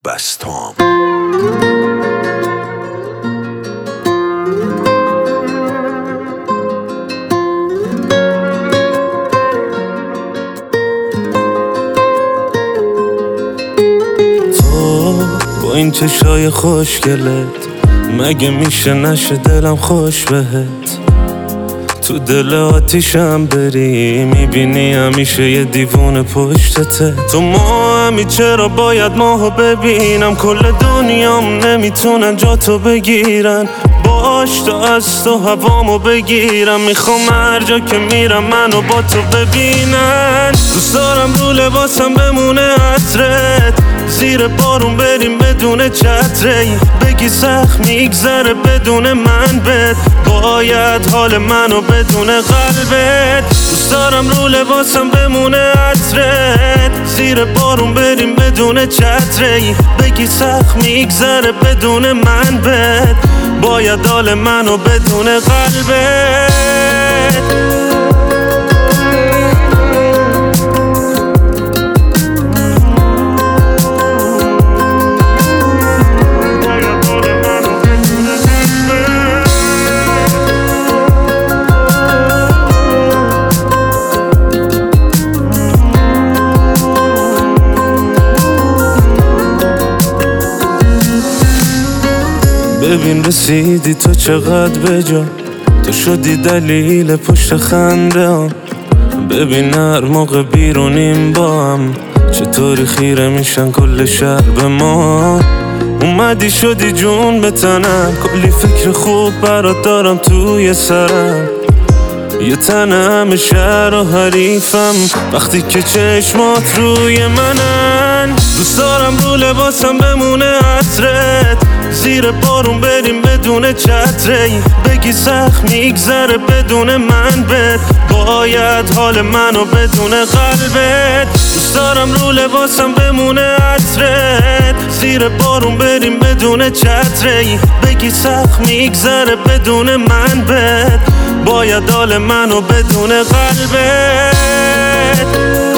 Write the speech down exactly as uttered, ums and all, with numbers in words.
بستام. تو با این چشای خوشگلت مگه میشه نشه دلم خوش بهت؟ تو دل آتیشم بری میبینی همیشه یه دیوونه پشتته. تو ما همی چرا باید ماهو ببینم؟ کل دنیام نمیتونن جا تو بگیرن. باش تا از تو هوامو بگیرم. میخوام هر جا که میرم منو با تو ببینن. دوست دارم رو لباسم بمونه عطرت، زیر بارون بریم بدون چتری، بگی سخت میگذره بدون من بد. باید حال منو بدون قلبت. دوست دارم رو لباسم بمونه عطرت، زیر بارون بریم بدون چتری، بگی سخت میگذره بدون من بد. باید حال منو بدون قلبت. ببین رسیدی تو چقدر بجا، تو شدی دلیل پشت خنده هم. ببین هر موقع بیرونیم با هم چطوری خیره میشن کل شهر به ما. اومدی شدی جون به تنم، کلی فکر خوب برات دارم توی سرم. یه تنم شهر و حریفم وقتی که چشمات روی منن. دوست دارم رو لباسم بمونه عطرت، زیر بارون بریم بدون چتری، بگی سخت میگذره بدون من بد. باید حال منو بدون قلبت. دوست دارم رو لباسم بمونه عطرت، زیر بارون بریم بدون چتری، بگی سخت میگذره بدون من بد. باید حال منو بدون قلبت.